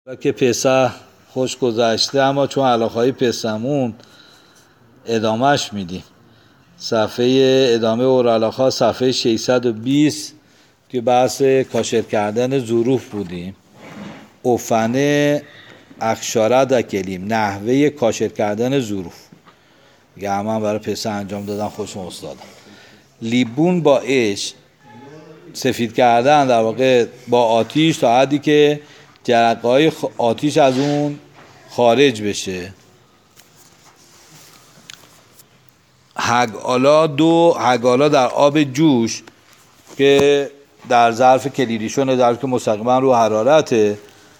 که پسح خوش گذشته، اما چون علاقه‌های پسحمون ادامهش میدیم. صفحه ادامه اورالاخا صفحه 620 که بحث کاشر کردن ظروف بودیم. اوفنه اخشاره دکلیم، نحوه کاشر کردن ظروف. یه من برای پسح انجام دادم، خوشم استادم. لیبون با اش، سفید کردن در واقع با آتیش تا حدی که جرقه‌های آتیش از اون خارج بشه. هگالا در آب جوش که در ظرف کلیریشون، ظرفی که مستقیما رو حرارته.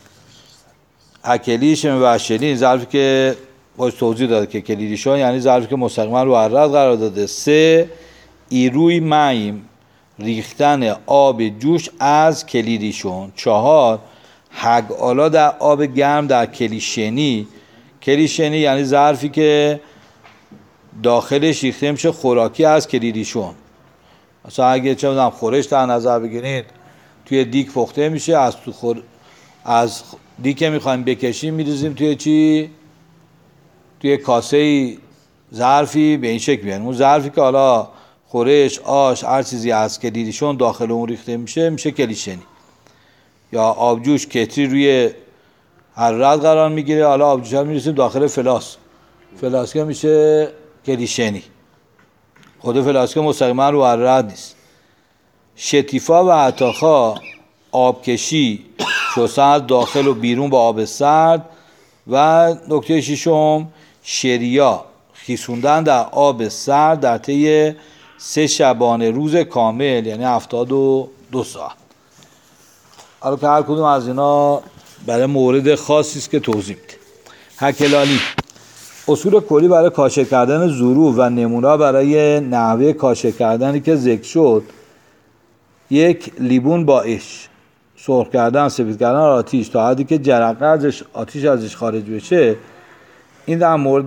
هکلیش مبشرین، ظرفی که باش توضیح داده که کلیریشون یعنی ظرفی که مستقیما رو حرارت قرار داده. 3 ایروی مایم، ریختن آب جوش از کلیریشون. 4 هگالا در آب گرم در کلیشنی. کلیشنی یعنی ظرفی که داخلش ریخته میشه خوراکی از کلیریشون. مثلا اگه چه میدونم خورش در نظر بگیرید، توی دیگ پخته میشه، از دیگ که میخوایم بکشیم میریزیم توی چی؟ توی کاسه ظرفی به این شکل میاد. اون ظرفی که حالا خورش، آش، هر چیزی از کلیریشون داخل اون ریخته میشه کلیشنی. یا آبجوش کتری روی حرارت قرار میگیره، حالا آبجوش ها میرسیم داخل فلاسکه میشه کلیشنی. خود فلاسکه مستقیما رو حرارت نیست. شتیفا و عطاخا آبکشی، شستن از داخل و بیرون با آب سرد. و نکته ششم شریا، خیسوندن در آب سرد در طی 3 شبانه روز کامل، یعنی 72 ساعت. حالا که هر کدوم از اینا برای مورد خاصی است که توضیح میده. هکلالی، اصول کلی برای کاشر کردن ظروف و نمونه برای نحوه کاشر کردنی که ذکر شد. 1 لیبون با اش، سرخ کردن، سفید کردن آتیش تا حدی که جرقه ازش، آتیش ازش خارج بشه. این در مورد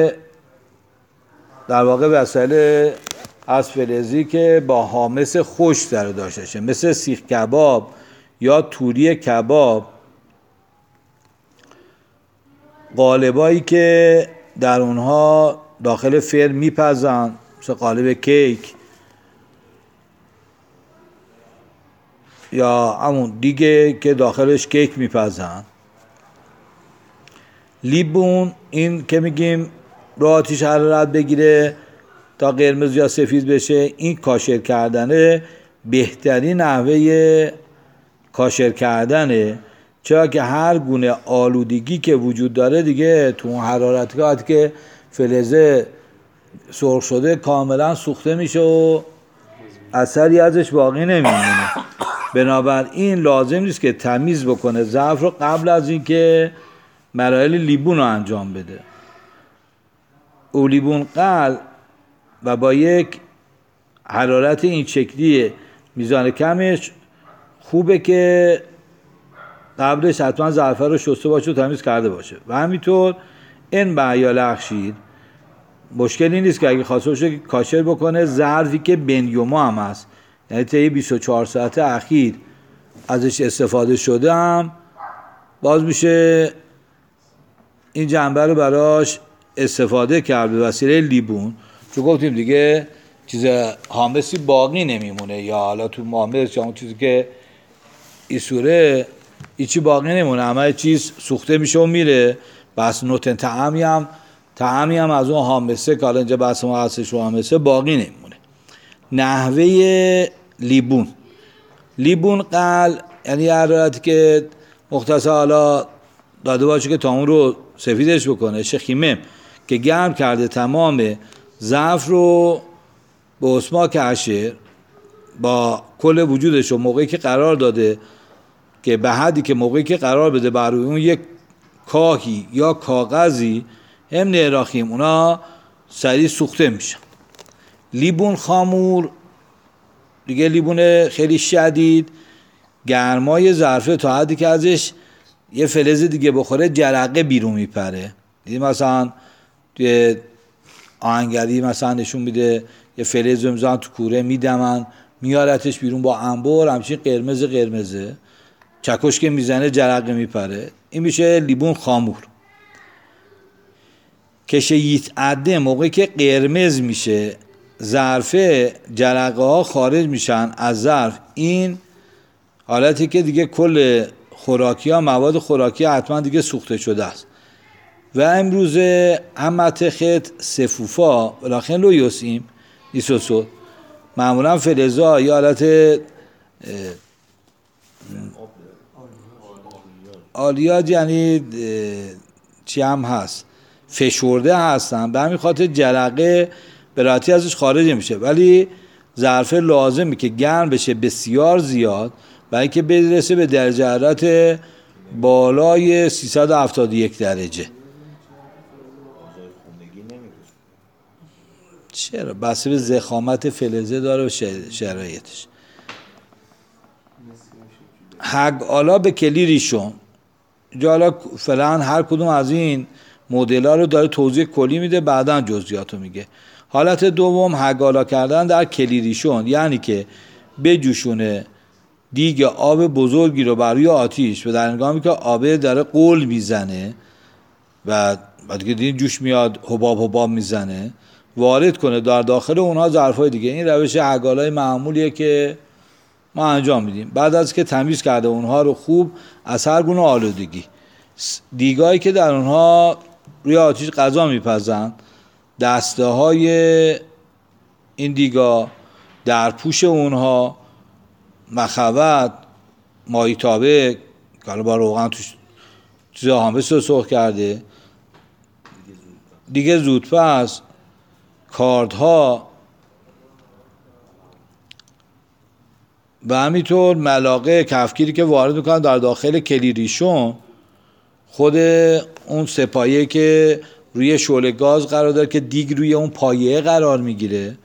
در واقع وسایل از فلزی که با حامض خشک در داشته شه، مثل سیخ کباب یا توری کباب. قالبایی که در اونها داخل فرن میپزن، مثل قالب کیک یا همون دیگه که داخلش کیک میپزن. لیبون، این که میگیم رو آتیش حرارت بگیره تا قرمز یا سفید بشه، این کاشر کردنه بهترین نحوه کاشر کردنه. چرا که هر گونه آلودگی که وجود داره دیگه تو اون حرارت که فلزه سرخ شده کاملا سوخته میشه و اثری ازش باقی نمیمونه. بنابراین لازم نیست که تمیز بکنه ظرف رو قبل از اینکه مراحل لیبون رو انجام بده. او لیبون قل و با یک حرارت این شکلی میزان کمش خوبه که قبلش حتما ظرفه رو شسته باشه و تمیز کرده باشه. و همینطور این بعیال اخشید، مشکلی نیست که اگه خواسته باشه کاشر بکنه ظرفی که بنیوما هم هست، یعنی طی 24 ساعت اخیر ازش استفاده شده، هم باز میشه این جنبه رو براش استفاده کرد به وسیله لیبون. چون گفتیم دیگه چیز حامضی باقی نمیمونه، یا حالا تو حامض یا اون چیزی که ایسوره هیچی باقی نمونه، همه چیز سوخته میشه و میره. بس نوتن طعمی هم از اون حامضه که حالا اینجا بحث ما هستش و حامضه باقی نمونه. نحوه لیبون قل یعنی حرارتی که مختصر حالا داده باشه که تا اون رو سفیدش بکنه. شخیمه که گرم کرده تمام ظرف رو به اسماک عشر با کل وجودش رو موقعی که قرار داده، که به حدی که موقعی که قرار بده بر روی اون یک کاهی یا کاغذی هم نراخیم، اونا سریع سوخته میشن. لیبون خامور دیگه، لیبون خیلی شدید، گرمای ظرفه تا حدی که ازش یه فلز دیگه بخوره جرقه بیرون میپره. دیدی مثلا توی آهنگری مثلا نشون میده یه فلز رو میزنن تو کوره میدمن، میارتش بیرون با انبر، همچین قرمزه چکش که میزنه جرقه میپره. این میشه لیبون خامور. کشه یتعده موقعی که قرمز میشه ظرفه، جرقه ها خارج میشن از ظرف. این حالتی که دیگه کل خوراکی ها، مواد خوراکی حتما دیگه سوخته شده است. و امروز همت خط سفوفا بلاخن لو یوسیم ایسوسو معمولا فلزا یا حالت آلیات یعنی چی هم هست فشرده هستن، به همین خاطر جرقه به راحتی ازش خارج میشه. ولی ظرفه لازمه که گرم بشه بسیار زیاد برای اینکه برسه به درجه حرارت بالای 371 درجه. چرا؟ بسته به ضخامت فلزه داره و شرایطش. حالا به کلی ریشون اینجا حالا فعلا هر کدوم از این مدل‌ها رو داره توضیح کلی میده، بعداً جزئیات رو میگه. حالت دوم حالا کردن در کلی ریشون، یعنی که بجوشونه دیگ آب بزرگی رو بر روی آتیش و در هنگامی که آب داره قل میزنه و بعد که دیگه جوش میاد حباب میزنه وارد کنه در داخل اونها ظرفای دیگه. این روش حگالای معمولیه که ما انجام میدیم. بعد از که تمیز کرده اونها رو خوب از هر گونه آلودگی، دیگایی که در اونها روی آتیش غذا میپزن، دسته های این دیگا، در پوش اونها، مخوط، مایتابه که حالا با روغن توش چیز آهنبس رو سرخ کرده دیگه، زودپس، کاردها و همینطور ملاقه کفگیری که وارد میکنن در داخل کلی ریشون، خود اون سپایه که روی شعله گاز قرار داره که دیگ روی اون پایه قرار میگیره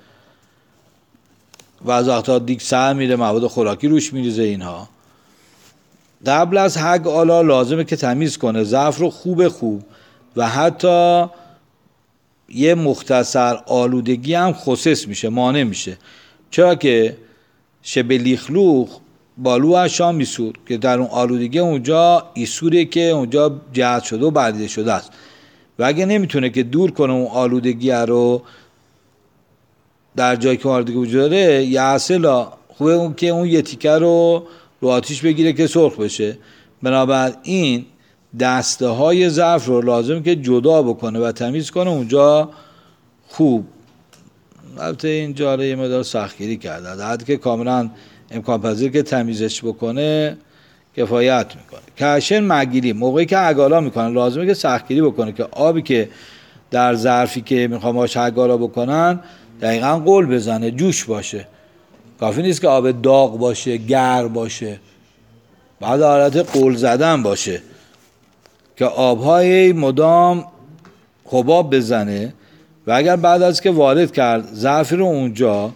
و از وقتا دیگ سر میره مواد خوراکی روش میریزه. اینها قبل از حگ آلا لازمه که تمیز کنه ظرف رو خوب و حتی یه مختصر آلودگی هم خصوص میشه، مانع میشه. چرا که شبه لیخلوخ بالو اشام میسور که در اون آلودگی اونجا ایسوره که اونجا جهت شده و بریده شده است و اگه نمیتونه که دور کنه اون آلودگی رو در جایی که آلودگی وجود داره، یه اصلا خوبه اون که اون یه تیکه رو آتیش بگیره که سرخ بشه. بنابراین دسته های ظرف رو لازم که جدا بکنه و تمیز کنه اونجا خوب. البته اینجا یه مقدار سختگیری کرده، در حدی که کاملا امکان پذیر که تمیزش بکنه کفایت میکنه. کشن مگیری موقعی که عگالا میکنن لازمه که سختگیری بکنه که آبی که در ظرفی که میخوام باش عگالا بکنن دقیقاً قل بزنه، جوش باشه. کافی نیست که آب داغ باشه، گرم باشه، بعد حالت قل زدن باشه که آبهای مدام حباب بزنه و اگر بعد از که وارد کرد ظرفی رو اونجا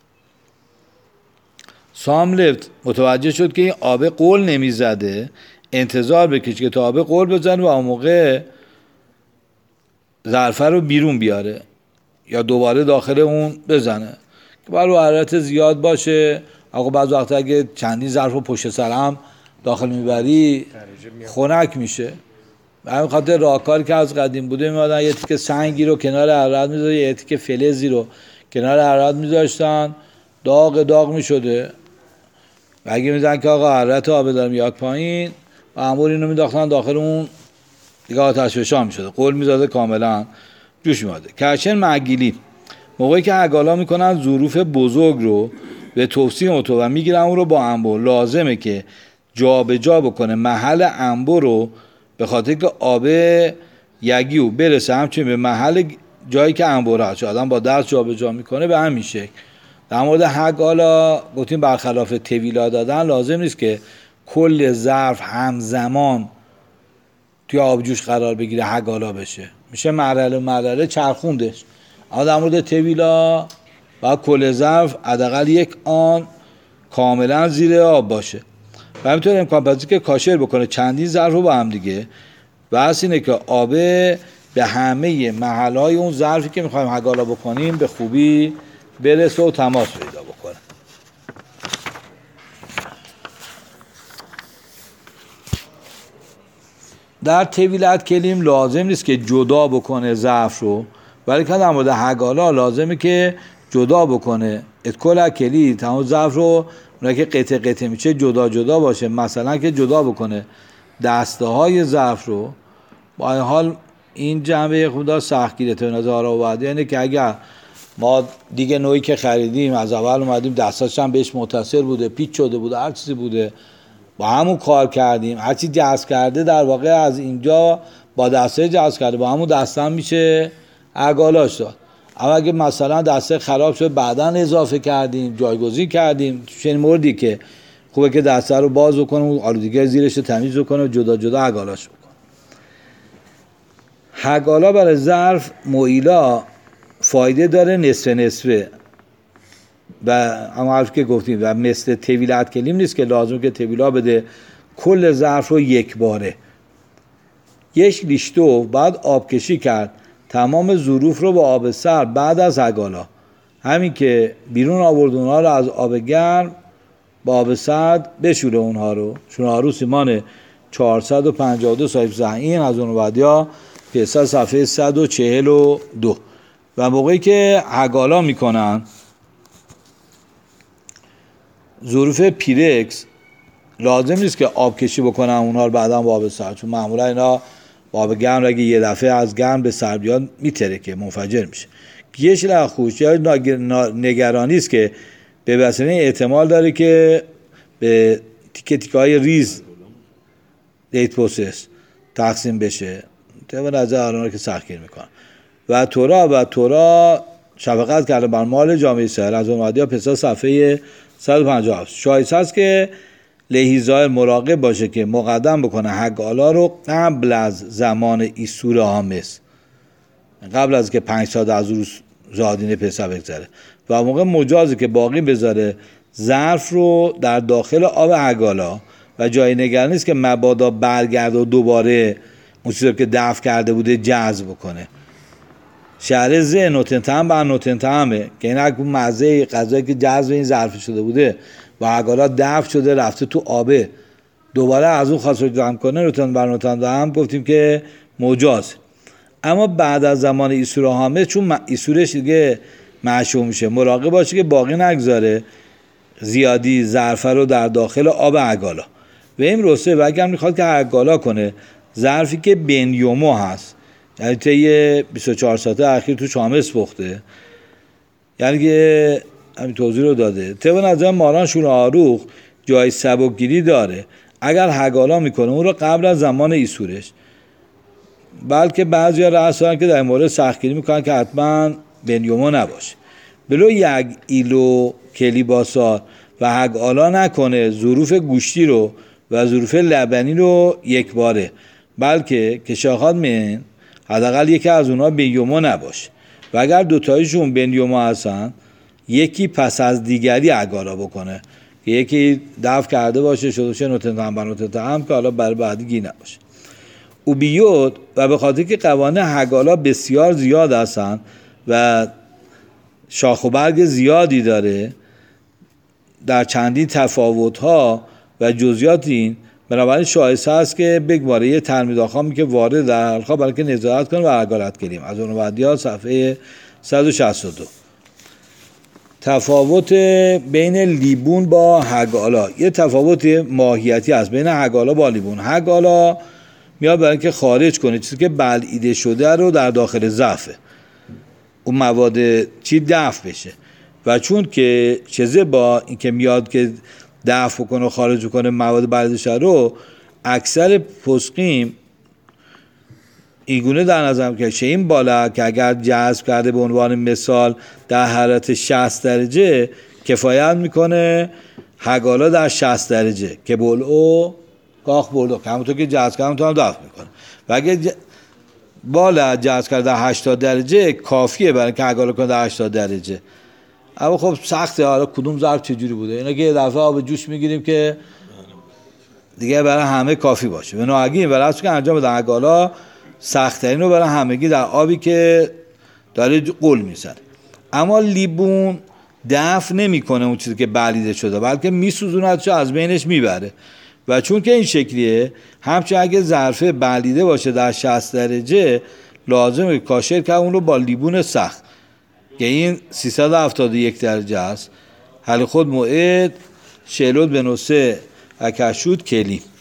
ساملفت متوجه شد که این آب قل نمیزده، انتظار بکشه که تا آب قل بزنه و اون موقع ظرفه رو بیرون بیاره یا دوباره داخل اون بزنه که برای حرارت زیاد باشه. آقا بعض وقت اگه چندین ظرف رو پشت سر هم داخل میبری خنک میشه. به همین خاطر راهکاری که از قدیم بوده میمادن یه تیکه سنگی رو کنار حرارت میذاشتن، یه تیکه فلزی رو کنار حرارت میذاشتن، داغ میشده و اگه میزن که آقا حرارت آب داره میاد پایین و امور اینو میداختن داخل اون دیگه آتش فشان میشده، قل میزاده، کاملا جوش میاده. کشن معگیلی موقعی که عگالا میکنن ظروف بزرگ رو به توسین اتو و میگیرن اون رو با انبر، لازمه که جا به جا بکنه محل انبر رو به خاطر که آب یگیو برسه همچنین به محل جایی که انبر هست. آدم با دست جا به جا میکنه به همین شکل. در مورد حالا گفتیم برخلاف طویلا دادن لازم نیست که کل ظرف همزمان توی آبجوش قرار بگیره حالا بشه، میشه مرحله چرخوندش. اما در مورد طویلا باید کل ظرف حداقل یک آن کاملا زیر آب باشه و همینطور امکان پذیر که کاشر بکنه چندین ظرف رو با هم دیگه و اصل اینه که آب به همه محلهای اون ظرفی که میخوایم حالا بکنیم به خوبی برسه و تماس پیدا بکنه. در طویلت کلیم لازم نیست که جدا بکنه ظرف رو، ولی که در مورد حقالا لازمه که جدا بکنه. کل کلی تمام ظرف رو اونایی که قطعه قطعه میشه جدا جدا باشه، مثلا که جدا بکنه دسته های ظرف رو. با این حال این جنبه خدا سختگیره تا نظر آراوردی اینه که اگر ما دیگه نوعی که خریدیم از اول اومدیم دستاش هم بهش متصل بوده، پیچ شده بوده، هر چیزی بوده، با همون کار کردیم، هر چی جذب کرده در واقع از اینجا با دسته جذب کرده، با همون دسته هم میشه عگالاش داد. اما اگه مثلا دسته خراب شد بعداً اضافه کردیم، جایگزین کردیم، چنین موردی که خوبه که دسته رو باز بکنه و آلودگی زیرش رو تمیز بکنه و جدا جدا عگالاش بکنه. حقالا برای ظرف مویلا فایده داره نصف نصفه، و اما حرف که گفتیم و مثل طویلت کلیم نیست که لازم که طویلا بده کل ظرف رو یک باره. یک لیشتو بعد آب کشی کرد تمام ظروف رو با آب سرد بعد از حقالا، همین که بیرون آورد اونها رو از آب گرم با آب سرد بشوره اونها رو. شونهارو سیمان 452 صاحب زهین از اون بعدیا پیسر صفحه 142. و موقعی که حقالا میکنن ظروف پیرکس لازم نیست که آب کشی بکنن اونها رو بعدا با آب سرد، چون معمولا اینا با آب گرم اگه یه دفعه از گرم به سرد بیاد میترکه، منفجر میشه. یه لخوش یا نگرانی است که به وسیله احتمال داره که به تیکه تیکه های ریز دیت پروسس تقسیم بشه، طبق نظر آنها که سختگیر میکنن. و تورا شفقت کرده بر مال جامعه اسرائیل از اومدی ها پسا صفحه 157. شایسته است که لحیزای مراقب باشه که مقدم بکنه حقالا رو قبل از زمان ایسور حامس، قبل از که 5 ساعت از روز زادین پسا بگذره، و موقع مجازه که باقی بذاره ظرف رو در داخل آب حقالا و جای نگرانی نیست که مبادا برگرد و دوباره اون چیزی که دفع کرده بوده جذب بکنه. شهر زه نوتن تهم بر نوتن تهمه که این اگه مزه غذایی که جذب این ظرف شده بوده و حقالا دفع شده رفته تو آبه دوباره از اون خاص رو جمع کنه، نوتن بر نوتن تهم گفتیم که مجاز. اما بعد از زمان ایسور حامل چون ایسورش دیگه معشوم میشه، مراقب باشه که باقی نگذاره زیادی ظرف رو در داخل آب حقالا. و این رسه و اگر میخواد که حقالا کنه ظرفی که بین یومو هست، یعنی طی 24 ساعته اخیر تو شامس پخته، یعنی که همین توضیح رو داده. طبق نظر ماران شونهاروخ جای سبکگیری داره اگر حقالا میکنه اون رو قبل از زمان ایسورش، بلکه بعضیا رأی دارن که در مورد سختگیری میکنن که حتما بین یومو نباشه. بلو یک ایلو کلی باسار و حقالا نکنه ظروف گوشتی رو و ظروف لبنی رو یک باره، بلکه که شاخات من حداقل یکی از اونها بین یومو نباشه، و اگر دوتایشون بین یومو هستن یکی پس از دیگری حقالا بکنه که یکی دفع کرده باشه شده نوتن که حالا برای بعدی نباشه. او بیود و به خاطر که قوانین حقالا بسیار زیاد هستن و شاخ و برگ زیادی داره در چندین تفاوت‌ها و جزئیات، این بنابراین شایسته است که بگواره یه تلمید آخامی که وارد در حلقه برای که نظارت کنه و حقالت کنیم. از اون بعدی ها صفحه 162. تفاوت بین لیبون با حقالا، یه تفاوت ماهیتی هست بین حقالا با لیبون. حقالا میاد برای که خارج کنه چیزی که بلعیده شده رو در داخل ظرفه، اون مواد چی دفع بشه، و چون که چیزه با این که میاد که دفع کنه و خارج کنه مواد بلعیده شده رو، اکثر پسقیم اینگونه در نظر که این بالا که اگر جذب کرده به عنوان مثال در حرارت 60 درجه کفایت میکنه حقالا در 60 درجه که بلعو کاخ بلعو که همونطور که جذب کرده هم دفع میکنه، و اگر بالا جذب کرده در 80 درجه کافیه برای که حقالا کنه در 80 درجه. اما خب سخته حالا کدوم ظرف چجوری بوده، اینا که یه دفعه آب جوش میگیریم که دیگه برای همه کافی باشه. به نوعی این ولی که انجام بدن حقالا سخت‌ترین رو برای همگی در آبی که داره قل میزنه. اما لیبون دفع نمیکنه اون چیزی که بلیده شده، بلکه میسوزونه از بینش میبره، و چون که این شکلیه، همچنین اگه ظرفه بلیده باشه در 60 درجه لازمه کاشر که اون رو با لیبون سخت که این 371 درجه است. حل خود موعد شلود به نوسه اکشود کلی.